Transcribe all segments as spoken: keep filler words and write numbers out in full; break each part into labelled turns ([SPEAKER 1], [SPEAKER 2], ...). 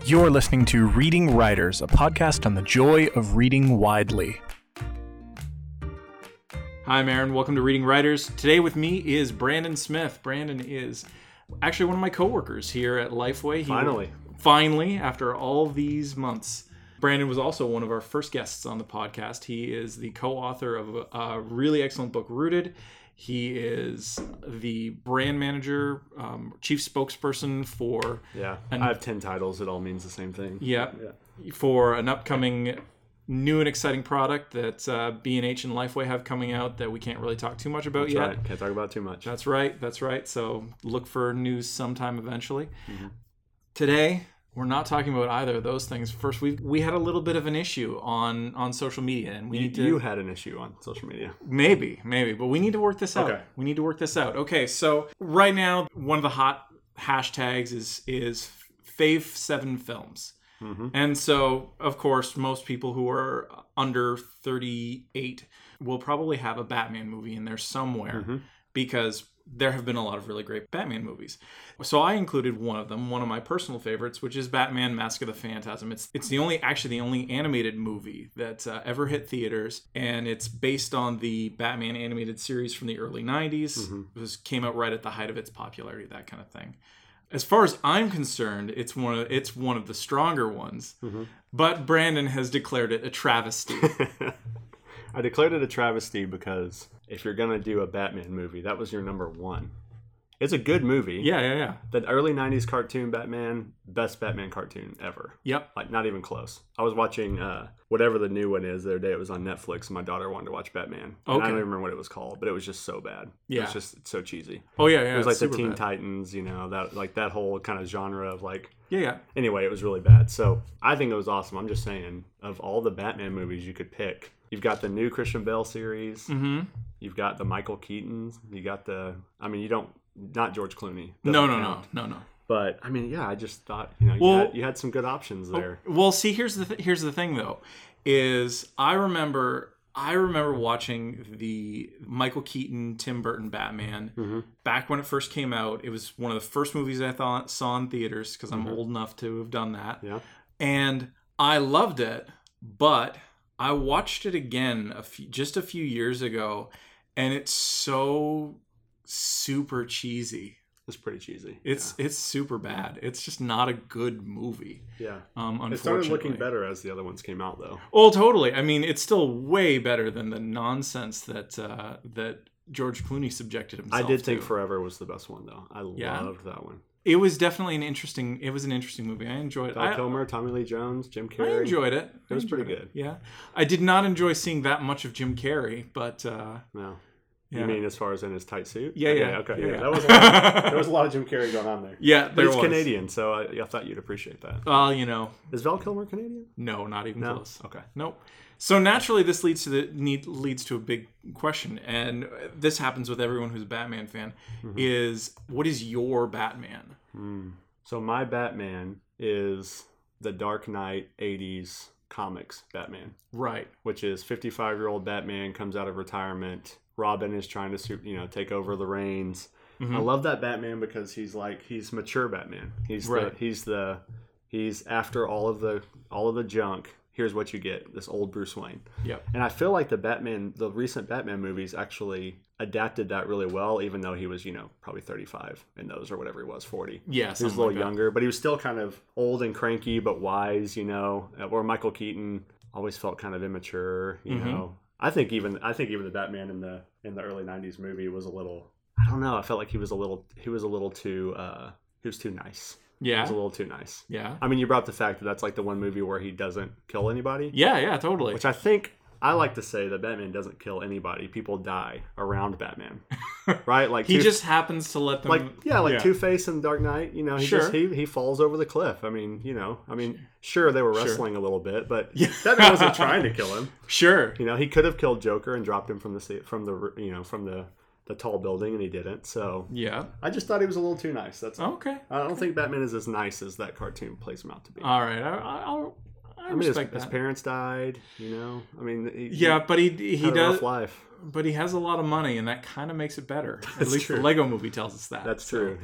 [SPEAKER 1] You're listening to Reading Writers, a podcast on the joy of reading widely. Hi, I'm Aaron. Welcome to Reading Writers. Today with me is Brandon Smith. Brandon is actually one of my coworkers here at Lifeway. He
[SPEAKER 2] Finally.
[SPEAKER 1] Finally, after all these months. Brandon was also one of our first guests on the podcast. He is the co-author of a, a really excellent book, Rooted. He is the brand manager, um, chief spokesperson for...
[SPEAKER 2] Yeah,
[SPEAKER 1] an,
[SPEAKER 2] I have ten titles. It all means the same thing.
[SPEAKER 1] Yeah,
[SPEAKER 2] yeah.
[SPEAKER 1] For an upcoming new and exciting product that uh, B and H and Lifeway have coming out that we can't really talk too much about
[SPEAKER 2] That's
[SPEAKER 1] yet.
[SPEAKER 2] Right. Can't talk about too much.
[SPEAKER 1] That's right. That's right. So look for news sometime eventually.
[SPEAKER 2] Mm-hmm.
[SPEAKER 1] Today... we're not talking about either of those things. First, we we had a little bit of an issue on, on social media, and we
[SPEAKER 2] you,
[SPEAKER 1] need to.
[SPEAKER 2] You had an issue on social media.
[SPEAKER 1] Maybe, maybe, but we need to work this out.
[SPEAKER 2] Okay.
[SPEAKER 1] We need to work this out. Okay, so right now, one of the hot hashtags is is Fave Seven Films,
[SPEAKER 2] Mm-hmm.
[SPEAKER 1] and so of course, most people who are under thirty-eight will probably have a Batman movie in there somewhere,
[SPEAKER 2] Mm-hmm.
[SPEAKER 1] because there have been a lot of really great Batman movies. So I included one of them, one of my personal favorites, which is Batman Mask of the Phantasm. It's it's the only, actually the only animated movie that uh, ever hit theaters, and it's based on the Batman animated series from the early nineties.
[SPEAKER 2] Mm-hmm.
[SPEAKER 1] It was, came out right at the height of its popularity, that kind of thing. As far as I'm concerned, it's one of, it's one of the stronger ones,
[SPEAKER 2] Mm-hmm.
[SPEAKER 1] but Brandon has declared it a travesty.
[SPEAKER 2] I declared it a travesty because if you're going to do a Batman movie, that was your number one. It's a good movie.
[SPEAKER 1] Yeah, yeah, yeah.
[SPEAKER 2] The early nineties cartoon Batman, best Batman cartoon ever.
[SPEAKER 1] Yep.
[SPEAKER 2] Like, not even close. I was watching uh, whatever the new one is the other day. It was on Netflix, and my daughter wanted to watch Batman. And
[SPEAKER 1] Okay.
[SPEAKER 2] I don't even remember what it was called, but it was just so bad.
[SPEAKER 1] Yeah.
[SPEAKER 2] It was just so cheesy.
[SPEAKER 1] Oh, yeah, yeah.
[SPEAKER 2] It was like
[SPEAKER 1] it's
[SPEAKER 2] the
[SPEAKER 1] super
[SPEAKER 2] Teen
[SPEAKER 1] bad.
[SPEAKER 2] Titans, you know, that like that whole kind of genre of like...
[SPEAKER 1] Yeah, yeah.
[SPEAKER 2] Anyway, it was really bad. So I think it was awesome. I'm just saying, of all the Batman movies you could pick, you've got the new Christian Bale series.
[SPEAKER 1] Mm-hmm.
[SPEAKER 2] You've got the Michael Keatons. You got the... I mean, you don't... Not George Clooney.
[SPEAKER 1] No,
[SPEAKER 2] Doesn't
[SPEAKER 1] no,
[SPEAKER 2] count.
[SPEAKER 1] no, no, no.
[SPEAKER 2] But, I mean, yeah, I just thought, you know, you,
[SPEAKER 1] Well-
[SPEAKER 2] had, you had some good options there.
[SPEAKER 1] Well, see, here's the th- here's the thing though, is I remember I remember watching the Michael Keaton, Tim Burton Batman
[SPEAKER 2] Mm-hmm.
[SPEAKER 1] back when it first came out. It was one of the first movies I thought saw in theaters because I'm
[SPEAKER 2] Mhm.
[SPEAKER 1] old enough to have done that,
[SPEAKER 2] Yeah.
[SPEAKER 1] and I loved it. But I watched it again a few, just a few years ago, and it's so super cheesy.
[SPEAKER 2] It's pretty cheesy.
[SPEAKER 1] It's it's super bad. It's just not a good movie.
[SPEAKER 2] Yeah.
[SPEAKER 1] Um,
[SPEAKER 2] yeah.
[SPEAKER 1] unfortunately,
[SPEAKER 2] It started looking better as the other ones came out, though.
[SPEAKER 1] Oh, totally. I mean, it's still way better than the nonsense that uh, that George Clooney subjected himself
[SPEAKER 2] I did
[SPEAKER 1] to.
[SPEAKER 2] think Forever was the best one, though. I
[SPEAKER 1] Yeah.
[SPEAKER 2] loved that one.
[SPEAKER 1] It was definitely an interesting. It was an interesting movie. I enjoyed it.
[SPEAKER 2] Val
[SPEAKER 1] I,
[SPEAKER 2] Kilmer, Tommy Lee Jones, Jim
[SPEAKER 1] I
[SPEAKER 2] Carrey.
[SPEAKER 1] enjoyed it.
[SPEAKER 2] It was
[SPEAKER 1] I
[SPEAKER 2] pretty
[SPEAKER 1] enjoyed
[SPEAKER 2] good.
[SPEAKER 1] Yeah, I did not enjoy seeing that much of Jim Carrey, but uh,
[SPEAKER 2] No.
[SPEAKER 1] yeah.
[SPEAKER 2] You mean as far as in his tight suit?
[SPEAKER 1] Yeah,
[SPEAKER 2] okay,
[SPEAKER 1] yeah.
[SPEAKER 2] Okay,
[SPEAKER 1] Yeah,
[SPEAKER 2] yeah.
[SPEAKER 1] yeah.
[SPEAKER 2] That was a lot, there was a lot of Jim Carrey going on there.
[SPEAKER 1] yeah,
[SPEAKER 2] But
[SPEAKER 1] there
[SPEAKER 2] he's
[SPEAKER 1] was.
[SPEAKER 2] Canadian, so I, I thought you'd appreciate that.
[SPEAKER 1] Well, you know,
[SPEAKER 2] Is Val Kilmer Canadian?
[SPEAKER 1] no, not even
[SPEAKER 2] No?
[SPEAKER 1] close.
[SPEAKER 2] Okay.
[SPEAKER 1] Nope. So naturally, this leads to the need leads to a big question, and this happens with everyone who's a Batman fan.
[SPEAKER 2] Mm-hmm.
[SPEAKER 1] Is what is your Batman?
[SPEAKER 2] Hmm. So my Batman is the Dark Knight eighties comics Batman,
[SPEAKER 1] Right.
[SPEAKER 2] which is fifty-five-year-old Batman comes out of retirement. Robin is trying to, you know, take over the reins.
[SPEAKER 1] Mhm.
[SPEAKER 2] I love that Batman because he's like he's mature Batman. He's
[SPEAKER 1] Right.
[SPEAKER 2] the he's the he's after all of the all of the junk. Here's what you get: this old Bruce Wayne.
[SPEAKER 1] Yep.
[SPEAKER 2] And I feel like the Batman, the recent Batman movies, actually adapted that really well. Even though he was, you know, probably thirty-five in those or whatever he was, forty.
[SPEAKER 1] Yeah,
[SPEAKER 2] He was a
[SPEAKER 1] something
[SPEAKER 2] little
[SPEAKER 1] like that.
[SPEAKER 2] younger, but he was still kind of old and cranky, but wise, you know. Or Michael Keaton always felt kind of immature, you
[SPEAKER 1] Mhm.
[SPEAKER 2] know. I think even I think even the Batman in the in the early nineties movie was a little. I don't know. I felt like he was a little. He was a little too. Uh, he was too nice. He
[SPEAKER 1] Yeah.
[SPEAKER 2] was a little too nice.
[SPEAKER 1] Yeah.
[SPEAKER 2] I mean, you brought up the fact that that's like the one movie where he doesn't kill anybody,
[SPEAKER 1] Yeah. Yeah. Totally.
[SPEAKER 2] which I think. I like to say that Batman doesn't kill anybody. People die around Batman, right? Like
[SPEAKER 1] he
[SPEAKER 2] Two-
[SPEAKER 1] just happens to let them.
[SPEAKER 2] like yeah, like Two Face in Dark Knight. You know, he
[SPEAKER 1] Sure.
[SPEAKER 2] just he he falls over the cliff. I mean, you know, I mean, sure they were
[SPEAKER 1] Sure.
[SPEAKER 2] wrestling a little bit, but
[SPEAKER 1] Yeah.
[SPEAKER 2] Batman wasn't trying to kill him.
[SPEAKER 1] Sure.
[SPEAKER 2] You know, he could have killed Joker and dropped him from the se- from the you know from the the tall building, and he didn't. So
[SPEAKER 1] Yeah.
[SPEAKER 2] I just thought he was a little too nice. That's all.
[SPEAKER 1] Okay.
[SPEAKER 2] I don't think Batman is as nice as that cartoon plays him out to be.
[SPEAKER 1] All right. I, I, I'll. I,
[SPEAKER 2] I mean, his,
[SPEAKER 1] respect
[SPEAKER 2] his
[SPEAKER 1] that.
[SPEAKER 2] parents died. You know, I mean, he,
[SPEAKER 1] Yeah, but he he
[SPEAKER 2] he had a
[SPEAKER 1] does.
[SPEAKER 2] rough life.
[SPEAKER 1] But he has a lot of money, and that kind of makes it better. At
[SPEAKER 2] That's
[SPEAKER 1] least
[SPEAKER 2] true.
[SPEAKER 1] the Lego movie tells us that.
[SPEAKER 2] That's
[SPEAKER 1] So,
[SPEAKER 2] true. Yeah.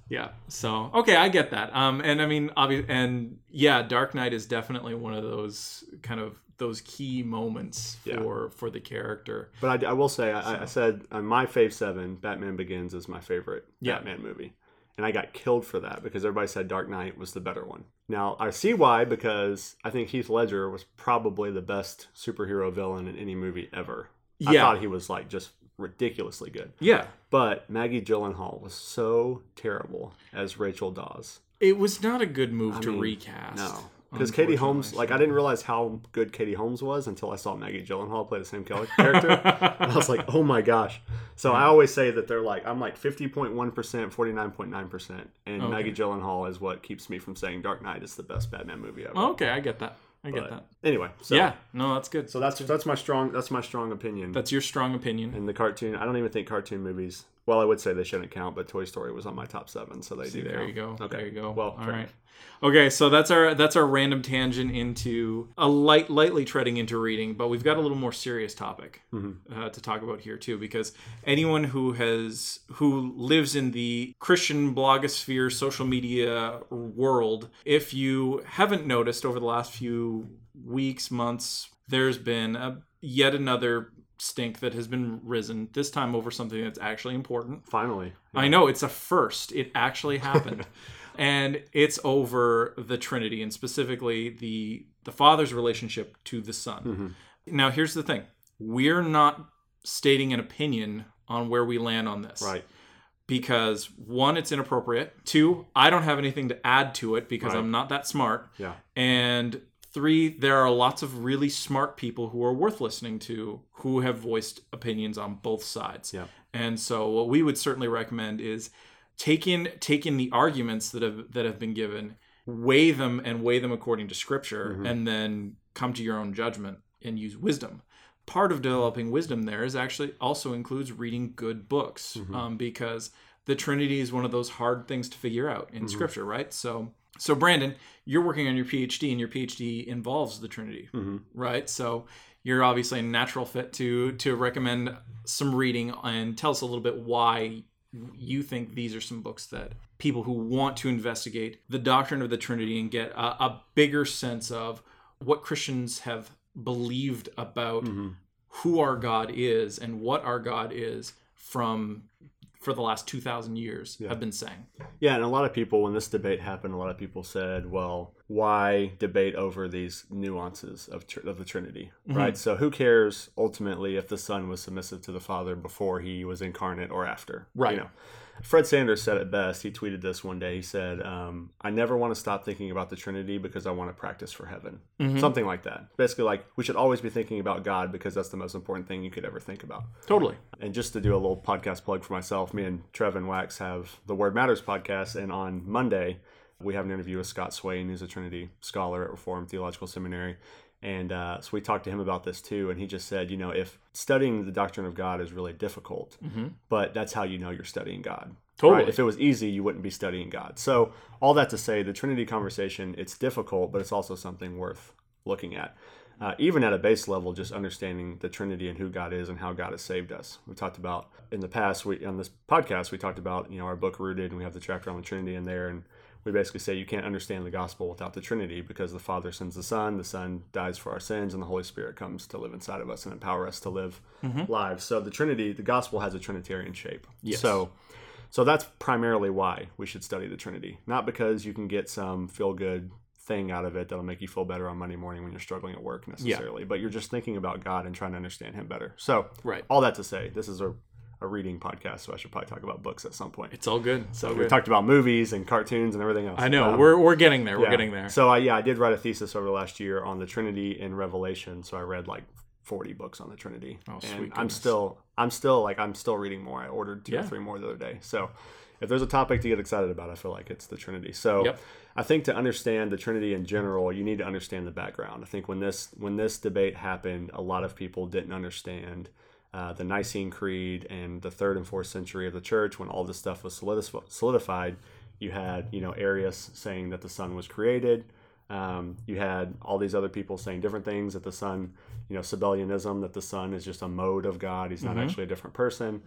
[SPEAKER 1] Yeah. So okay, I get that. Um, and I mean, obviously, and yeah, Dark Knight is definitely one of those kind of those key moments for yeah. for the character.
[SPEAKER 2] But I, I will say, I, so. I said on my fave seven, Batman Begins is my favorite
[SPEAKER 1] yeah.
[SPEAKER 2] Batman movie, and I got killed for that because everybody said Dark Knight was the better one. Now I see why, because I think Heath Ledger was probably the best superhero villain in any movie ever. Yeah. I thought he was like just ridiculously good.
[SPEAKER 1] Yeah.
[SPEAKER 2] But Maggie Gyllenhaal was so terrible as Rachel Dawes.
[SPEAKER 1] It was not a good move
[SPEAKER 2] I
[SPEAKER 1] to
[SPEAKER 2] mean,
[SPEAKER 1] recast.
[SPEAKER 2] No. Because Katie Holmes, like I didn't realize how good Katie Holmes was until I saw Maggie Gyllenhaal play the same character. And I was like, oh my gosh. So I always say that they're like, I'm like fifty point one percent, forty-nine point nine percent. And okay. Maggie Gyllenhaal is what keeps me from saying Dark Knight is the best Batman movie ever.
[SPEAKER 1] Oh, okay, I get that. I get
[SPEAKER 2] but
[SPEAKER 1] that.
[SPEAKER 2] Anyway, so
[SPEAKER 1] yeah, no, that's good.
[SPEAKER 2] So that's that's my strong that's my strong opinion.
[SPEAKER 1] That's your strong opinion.
[SPEAKER 2] And the cartoon, I don't even think cartoon movies. Well, I would say they shouldn't count, but Toy Story was on my top seven, so they
[SPEAKER 1] See,
[SPEAKER 2] do.
[SPEAKER 1] There
[SPEAKER 2] count.
[SPEAKER 1] you go.
[SPEAKER 2] Okay.
[SPEAKER 1] There you go.
[SPEAKER 2] Well,
[SPEAKER 1] all right. Okay, so that's our that's our random tangent into a light, lightly treading into reading, but we've got a little more serious topic
[SPEAKER 2] mm-hmm.
[SPEAKER 1] uh, to talk about here too, because anyone who has who lives in the Christian blogosphere, social media world, if you haven't noticed over the last few weeks, months, there's been a, yet another stink that has been risen, this time over something that's actually important.
[SPEAKER 2] Finally.
[SPEAKER 1] Yeah. I know, it's a first. It actually happened. And it's over the Trinity, and specifically the the Father's relationship to the Son.
[SPEAKER 2] Mm-hmm.
[SPEAKER 1] Now, here's the thing. We're not stating an opinion on where we land on this.
[SPEAKER 2] Right.
[SPEAKER 1] Because, one, it's inappropriate. Two, I don't have anything to add to it because right. I'm not that smart.
[SPEAKER 2] Yeah.
[SPEAKER 1] And three, there are lots of really smart people who are worth listening to who have voiced opinions on both sides.
[SPEAKER 2] Yeah.
[SPEAKER 1] And so what we would certainly recommend is take in, take in the arguments that have that have been given, weigh them and weigh them according to Scripture, mm-hmm. and then come to your own judgment and use wisdom. Part of developing wisdom there is actually also includes reading good books, mm-hmm. um, because the Trinity is one of those hard things to figure out in mm-hmm. Scripture, right? So, so Brandon, you're working on your PhD, and your PhD involves the Trinity,
[SPEAKER 2] mm-hmm.
[SPEAKER 1] right? So you're obviously a natural fit to to recommend some reading, and tell us a little bit why you think these are some books that people who want to investigate the doctrine of the Trinity and get a, a bigger sense of what Christians have believed about
[SPEAKER 2] mm-hmm.
[SPEAKER 1] who our God is and what our God is from for the last two thousand years yeah. have been saying.
[SPEAKER 2] Yeah, and a lot of people, when this debate happened, a lot of people said, well, why debate over these nuances of tr- of the Trinity, mm-hmm. right? So who cares ultimately if the Son was submissive to the Father before he was incarnate or after?
[SPEAKER 1] Right.
[SPEAKER 2] You know? Fred Sanders said it best. He tweeted this one day. He said, um, I never want to stop thinking about the Trinity because I want to practice for heaven.
[SPEAKER 1] Mm-hmm.
[SPEAKER 2] Something like that. Basically, like, we should always be thinking about God because that's the most important thing you could ever think about.
[SPEAKER 1] Totally.
[SPEAKER 2] And just to do a little podcast plug for myself, me and Trevin Wax have the Word Matters podcast, and on Monday, we have an interview with Scott Swain, who's a Trinity scholar at Reformed Theological Seminary. And uh, so we talked to him about this too, and he just said, you know, if studying the doctrine of God is really difficult,
[SPEAKER 1] mm-hmm.
[SPEAKER 2] but that's how you know you're studying God.
[SPEAKER 1] Totally.
[SPEAKER 2] Right? If it was easy, you wouldn't be studying God. So all that to say, the Trinity conversation, it's difficult, but it's also something worth looking at. Uh, even at a base level, just understanding the Trinity and who God is and how God has saved us. We talked about in the past, we on this podcast, we talked about, you know, our book Rooted, and we have the chapter on the Trinity in there, and we basically say you can't understand the gospel without the Trinity, because the Father sends the Son, the Son dies for our sins, and the Holy Spirit comes to live inside of us and empower us to live
[SPEAKER 1] mm-hmm.
[SPEAKER 2] lives. So the Trinity, the gospel has a Trinitarian shape.
[SPEAKER 1] Yes.
[SPEAKER 2] So, so that's primarily why we should study the Trinity. Not because you can get some feel-good thing out of it that'll make you feel better on Monday morning when you're struggling at work necessarily, yeah. but you're just thinking about God and trying to understand Him better. So,
[SPEAKER 1] right.
[SPEAKER 2] all that to say, this is a a reading podcast, so I should probably talk about books at some point.
[SPEAKER 1] It's all good.
[SPEAKER 2] So
[SPEAKER 1] all
[SPEAKER 2] we
[SPEAKER 1] good.
[SPEAKER 2] talked about movies and cartoons and everything else.
[SPEAKER 1] I know.
[SPEAKER 2] Um,
[SPEAKER 1] we're we're getting there. We're
[SPEAKER 2] yeah.
[SPEAKER 1] getting there.
[SPEAKER 2] So I, yeah, I did write a thesis over the last year on the Trinity in Revelation. So I read like forty books on the Trinity.
[SPEAKER 1] Oh, sweet
[SPEAKER 2] and
[SPEAKER 1] goodness.
[SPEAKER 2] I'm still, I'm still like, I'm still reading more. I ordered two
[SPEAKER 1] yeah.
[SPEAKER 2] or three more the other day. So if there's a topic to get excited about, I feel like it's the Trinity. So
[SPEAKER 1] yep.
[SPEAKER 2] I think to understand the Trinity in general, you need to understand the background. I think when this when this debate happened, a lot of people didn't understand Uh, the Nicene Creed and the third and fourth century of the church, when all this stuff was solidified. You had, you know, Arius saying that the Son was created. Um, you had all these other people saying different things, that the Son, you know, Sabellianism, that the Son is just a mode of God. He's not mm-hmm. actually a different person.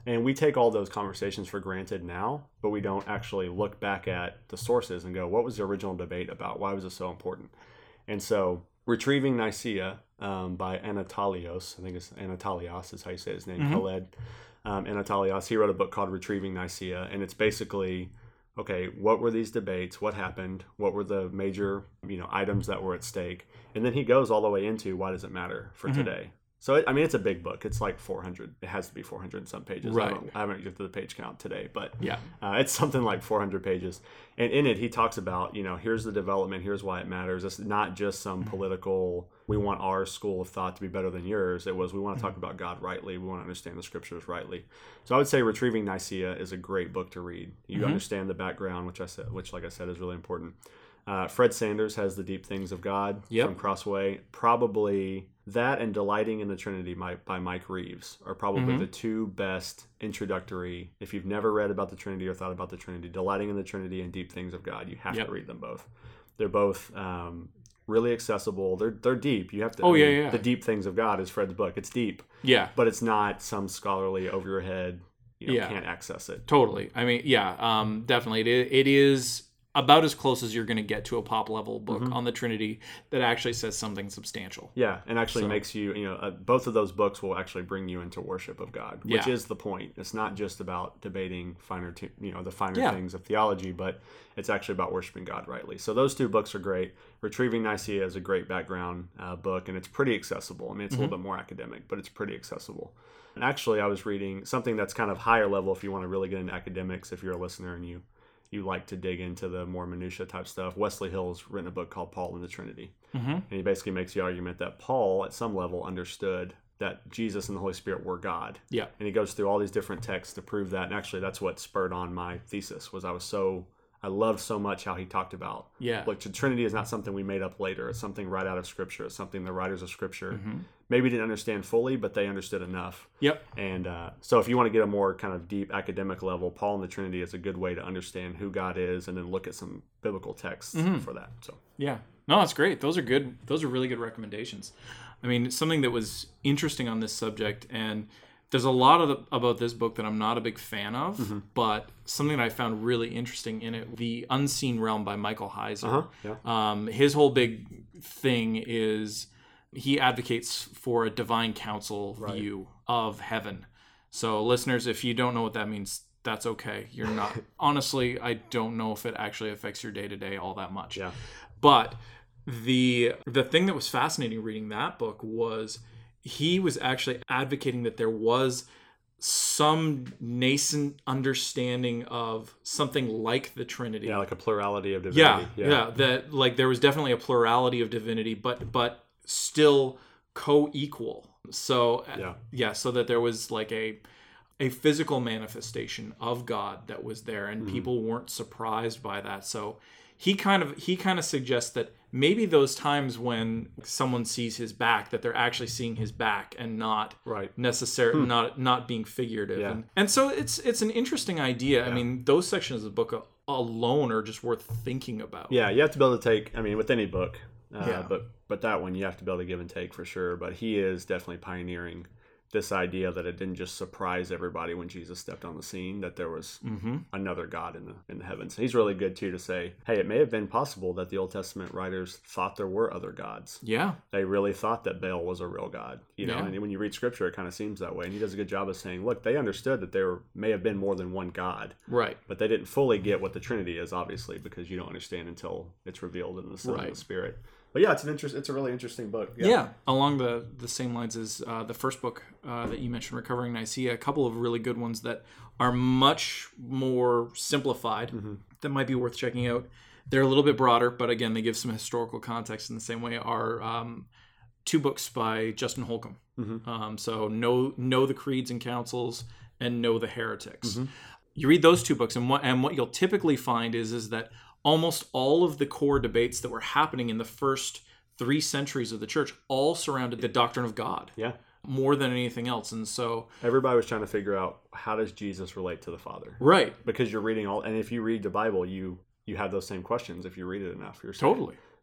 [SPEAKER 2] And we take all those conversations for granted now, but we don't actually look back at the sources and go, what was the original debate about? Why was it so important? And so Retrieving Nicaea um, by Anatolios, I think it's Anatolios is how you say his name, mm-hmm. Khaled um, Anatolios, he wrote a book called Retrieving Nicaea, and it's basically, okay, what were these debates? What happened? What were the major, you know, items that were at stake? And then he goes all the way into why does it matter for mm-hmm. today? So, it, I mean, it's a big book. It's like four hundred. It has to be four hundred and some pages.
[SPEAKER 1] Right.
[SPEAKER 2] I haven't, I haven't looked at the page count today, but
[SPEAKER 1] yeah,
[SPEAKER 2] uh, it's something like four hundred pages. And in it, he talks about, you know, here's the development. Here's why it matters. It's not just some mm-hmm. political, we want our school of thought to be better than yours. It was, we want to mm-hmm. talk about God rightly. We want to understand the scriptures rightly. So I would say Retrieving Nicaea is a great book to read. You mm-hmm. understand the background, which I said, which, like I said, is really important. Uh, Fred Sanders has The Deep Things of God
[SPEAKER 1] yep.
[SPEAKER 2] from Crossway. Probably that and Delighting in the Trinity by, by Mike Reeves are probably mm-hmm. the two best introductory. If you've never read about the Trinity or thought about the Trinity, Delighting in the Trinity and Deep Things of God, you have yep. to read them both. They're both um, really accessible. They're they're deep. You have to.
[SPEAKER 1] Oh
[SPEAKER 2] I
[SPEAKER 1] yeah,
[SPEAKER 2] mean,
[SPEAKER 1] yeah.
[SPEAKER 2] The Deep Things of God is Fred's book. It's deep.
[SPEAKER 1] Yeah,
[SPEAKER 2] but it's not some scholarly over your head. You know,
[SPEAKER 1] yeah.
[SPEAKER 2] can't access it.
[SPEAKER 1] Totally. I mean, yeah, um, definitely. It, it is about as close as you're going to get to a pop level book mm-hmm. on the Trinity that actually says something substantial.
[SPEAKER 2] Yeah, and actually
[SPEAKER 1] so.
[SPEAKER 2] makes you, you know, uh, both of those books will actually bring you into worship of God, which
[SPEAKER 1] yeah.
[SPEAKER 2] is the point. It's not just about debating finer, t- you know, the finer
[SPEAKER 1] yeah.
[SPEAKER 2] things of theology, but it's actually about worshiping God rightly. So those two books are great. Retrieving Nicaea is a great background uh, book, and it's pretty accessible. I mean, it's mm-hmm. a little bit more academic, but it's pretty accessible. And actually, I was reading something that's kind of higher level if you want to really get into academics, if you're a listener and you you like to dig into the more minutia type stuff. Wesley Hill's written a book called Paul and the Trinity. Mm-hmm. And he basically makes the argument that Paul, at some level, understood that Jesus and the Holy Spirit were God.
[SPEAKER 1] Yeah.
[SPEAKER 2] And he goes through all these different texts to prove that. And actually, that's what spurred on my thesis, was I was so... I loved so much how he talked about,
[SPEAKER 1] yeah.
[SPEAKER 2] like, the Trinity is not something we made up later. It's something right out of Scripture. It's something the writers of Scripture
[SPEAKER 1] mm-hmm.
[SPEAKER 2] maybe didn't understand fully, but they understood enough.
[SPEAKER 1] Yep.
[SPEAKER 2] And uh, so if you want to get a more kind of deep academic level, Paul and the Trinity is a good way to understand who God is and then look at some biblical texts mm-hmm. for that. So
[SPEAKER 1] yeah. No, that's great. Those are good. Those are really good recommendations. I mean, something that was interesting on this subject, and there's a lot of the, about this book that I'm not a big fan of, mm-hmm. but something that I found really interesting in it, The Unseen Realm by Michael Heiser.
[SPEAKER 2] Uh-huh. Yeah.
[SPEAKER 1] Um, his whole big thing is he advocates for a divine council
[SPEAKER 2] right.
[SPEAKER 1] view of heaven. So listeners, if you don't know what that means, that's okay. You're not. Honestly, I don't know if it actually affects your day-to-day all that much.
[SPEAKER 2] Yeah.
[SPEAKER 1] But the the thing that was fascinating reading that book was he was actually advocating that there was some nascent understanding of something like the Trinity.
[SPEAKER 2] Yeah, like a plurality of divinity.
[SPEAKER 1] Yeah, yeah, yeah, that like there was definitely a plurality of divinity, but but still co-equal. So
[SPEAKER 2] yeah,
[SPEAKER 1] yeah so that there was like a a physical manifestation of God that was there, and mm-hmm. people weren't surprised by that. So he kind of he kind of suggests that maybe those times when someone sees his back, that they're actually seeing his back and not
[SPEAKER 2] right.
[SPEAKER 1] necessarily
[SPEAKER 2] hmm.
[SPEAKER 1] not not being figurative.
[SPEAKER 2] Yeah.
[SPEAKER 1] And, and so it's it's an interesting idea.
[SPEAKER 2] Yeah.
[SPEAKER 1] I mean, those sections of the book alone are just worth thinking about.
[SPEAKER 2] Yeah, you have to be able to take. I mean, with any book, uh,
[SPEAKER 1] yeah.
[SPEAKER 2] but but that one you have to be able to give and take for sure. But he is definitely pioneering this idea that it didn't just surprise everybody when Jesus stepped on the scene, that there was
[SPEAKER 1] mm-hmm.
[SPEAKER 2] another God in the in the heavens. He's really good too to say, hey, it may have been possible that the Old Testament writers thought there were other gods.
[SPEAKER 1] Yeah.
[SPEAKER 2] They really thought that Baal was a real god. You know,
[SPEAKER 1] yeah.
[SPEAKER 2] and when you read scripture, it kind of seems that way. And he does a good job of saying, look, they understood that there may have been more than one God.
[SPEAKER 1] Right.
[SPEAKER 2] But they didn't fully get what the Trinity is, obviously, because you don't understand until it's revealed in the Son
[SPEAKER 1] right.
[SPEAKER 2] and the Spirit. But yeah, it's an interest. It's a really interesting book.
[SPEAKER 1] Yeah, yeah. Along the, the same lines as uh, the first book uh, that you mentioned, Recovering Nicaea, a couple of really good ones that are much more simplified mm-hmm. that might be worth checking out. They're a little bit broader, but again, they give some historical context in the same way. Are um, two books by Justin Holcomb. Mm-hmm. Um, so know know the creeds and councils, and Know the Heretics. Mm-hmm. You read those two books, and what and what you'll typically find is is that almost all of the core debates that were happening in the first three centuries of the church all surrounded the doctrine of God.
[SPEAKER 2] Yeah.
[SPEAKER 1] More than anything else. And so
[SPEAKER 2] everybody was trying to figure out, how does Jesus relate to the Father?
[SPEAKER 1] Right.
[SPEAKER 2] Because you're reading all, and if you read the Bible, you you have those same questions if you read it enough. You're saying,
[SPEAKER 1] totally.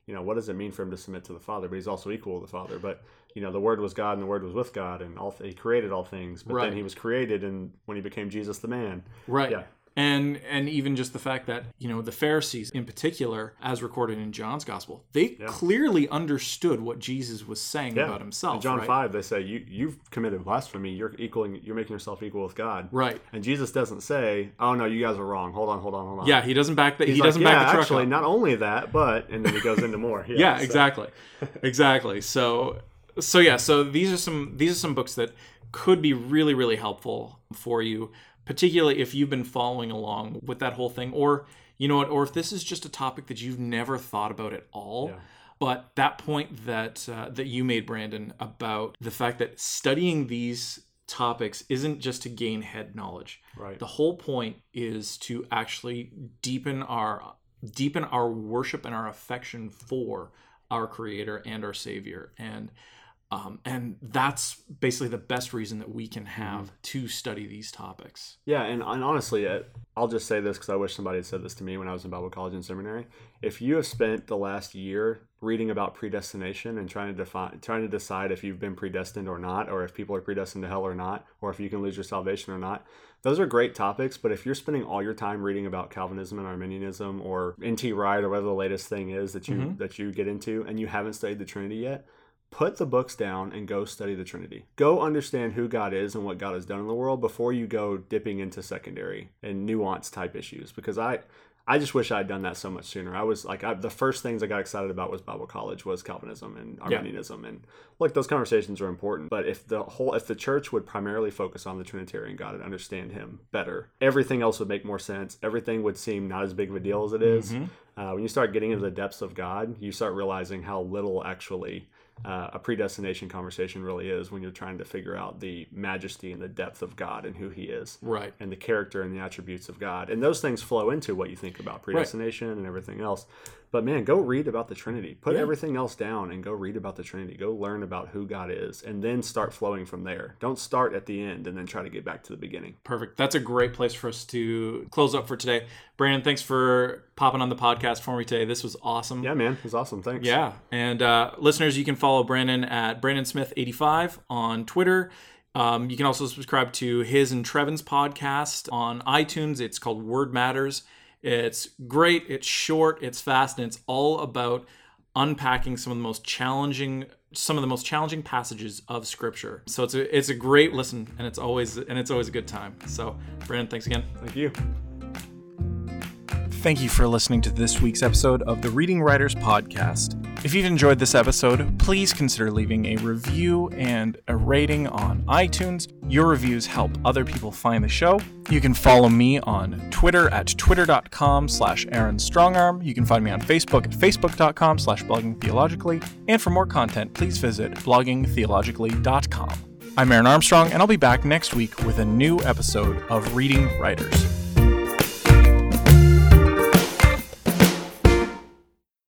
[SPEAKER 2] you know, what does it mean for him to submit to the Father? But he's also equal to the Father. But, you know, the Word was God and the Word was with God, and all th- he created all things. But
[SPEAKER 1] right.
[SPEAKER 2] then he was created, and when he became Jesus the man.
[SPEAKER 1] Right.
[SPEAKER 2] Yeah.
[SPEAKER 1] And and even just the fact that, you know, the Pharisees in particular, as recorded in John's gospel, they yeah. clearly understood what Jesus was saying yeah. about himself.
[SPEAKER 2] In John
[SPEAKER 1] right?
[SPEAKER 2] five, they say, you, you've committed blasphemy. You're equaling, you're making yourself equal with God.
[SPEAKER 1] Right.
[SPEAKER 2] And Jesus doesn't say, oh, no, you guys are wrong. Hold on, hold on, hold on.
[SPEAKER 1] Yeah, he doesn't back the,
[SPEAKER 2] He's
[SPEAKER 1] he
[SPEAKER 2] like,
[SPEAKER 1] doesn't
[SPEAKER 2] yeah,
[SPEAKER 1] back the truck
[SPEAKER 2] actually,
[SPEAKER 1] up.
[SPEAKER 2] Not only that, but, and then he goes into more. Yeah,
[SPEAKER 1] yeah
[SPEAKER 2] so.
[SPEAKER 1] exactly. exactly. So, so yeah, so these are some, these are some books that could be really, really helpful for you, particularly if you've been following along with that whole thing, or, you know what, or if this is just a topic that you've never thought about at all. Yeah. But that point that uh, that you made, Brandon, about the fact that studying these topics isn't just to gain head knowledge.
[SPEAKER 2] Right.
[SPEAKER 1] The whole point is to actually deepen our deepen our worship and our affection for our Creator and our Savior. And Um, and that's basically the best reason that we can have mm-hmm. to study these topics.
[SPEAKER 2] Yeah, and, and honestly, I'll just say this because I wish somebody had said this to me when I was in Bible college and seminary. If you have spent the last year reading about predestination and trying to define, trying to decide if you've been predestined or not, or if people are predestined to hell or not, or if you can lose your salvation or not, those are great topics. But if you're spending all your time reading about Calvinism and Arminianism or N T Wright or whatever the latest thing is that you mm-hmm. that you get into, and you haven't studied the Trinity yet, put the books down and go study the Trinity. Go understand who God is and what God has done in the world before you go dipping into secondary and nuanced type issues. Because I, I just wish I had done that so much sooner. I was like, I, the first things I got excited about was Bible college, was Calvinism and Arminianism. Yeah. And look, those conversations are important. But if the whole, if the church would primarily focus on the Trinitarian God and understand him better, everything else would make more sense. Everything would seem not as big of a deal as it is. Mm-hmm. Uh, when you start getting into the depths of God, you start realizing how little actually Uh, a predestination conversation really is when you're trying to figure out the majesty and the depth of God and who he is.
[SPEAKER 1] Right.
[SPEAKER 2] And the character and the attributes of God. And those things flow into what you think about predestination right. and everything else. But man, go read about the Trinity. Put yeah. everything else down and go read about the Trinity. Go learn about who God is and then start flowing from there. Don't start at the end and then try to get back to the beginning.
[SPEAKER 1] Perfect. That's a great place for us to close up for today. Brandon, thanks for popping on the podcast for me today. This was awesome.
[SPEAKER 2] Yeah, man. It was awesome. Thanks.
[SPEAKER 1] Yeah. And uh, listeners, you can follow Brandon at Brandon Smith eighty-five on Twitter. Um, you can also subscribe to his and Trevin's podcast on iTunes. It's called Word Matters. It's great, it's short, it's fast, and it's all about unpacking some of the most challenging some of the most challenging passages of Scripture. So it's a it's a great listen, and it's always and it's always a good time. So, Brandon, thanks again.
[SPEAKER 2] Thank you.
[SPEAKER 1] Thank you for listening to this week's episode of the Reading Writers Podcast. If you've enjoyed this episode, please consider leaving a review and a rating on iTunes. Your reviews help other people find the show. You can follow me on Twitter at twitter.com slash Aaron Strongarm. You can find me on Facebook at facebook.com slash blogging theologically. And for more content, please visit blogging theologically dot com. I'm Aaron Armstrong, and I'll be back next week with a new episode of Reading Writers.